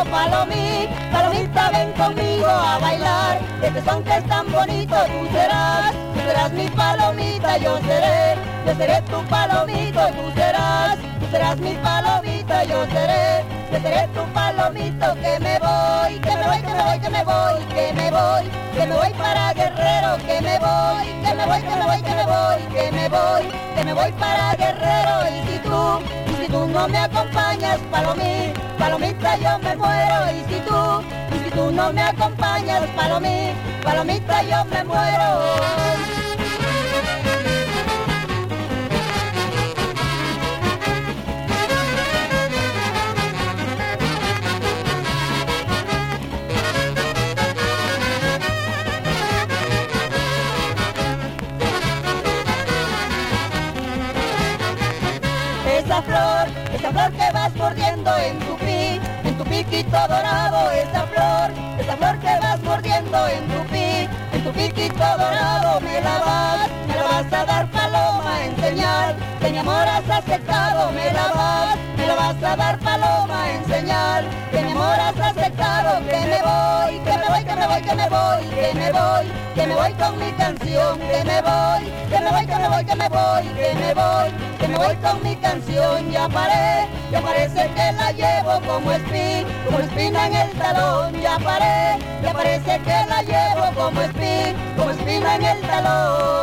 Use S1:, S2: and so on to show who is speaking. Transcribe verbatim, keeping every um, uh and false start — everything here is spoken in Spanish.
S1: palomito, palomita, palomita, ven conmigo a bailar. Este son que es tan bonito, tú serás, tú serás mi palomita, yo seré, yo seré tu palomito, tú serás, tú serás mi palomita, yo seré, yo seré tu palomito, que me voy, que me voy, que me voy, que me voy, que me voy, que me voy para Guerrero, que me voy, que me voy, que me voy, que me voy, que me voy, que me voy para Guerrero. Y si tú, y si tú no me acompañas, palomita, palomita, yo me muero. Y si tú, y si tú no me acompañas, palomita, palomita, yo me muero. Esa flor, esa flor que vas mordiendo en tu pico, en tu piquito dorado, esa flor, esa flor que vas mordiendo en tu pico, en tu piquito dorado, me la vas, me la vas a dar paloma en señal, que mi amor has aceptado, me la vas, me la vas a dar paloma en señal, que mi amor has aceptado, que me voy, que me voy, que me voy, que me voy, que me voy, que me voy con mi canción, que me voy, que me voy, que me voy, que me voy, que me voy, que me voy con mi canción, ya paré, ya parece que la llevo como espina, como espina en el talón, ya paré, ya parece que la llevo como espina, como espina en el talón.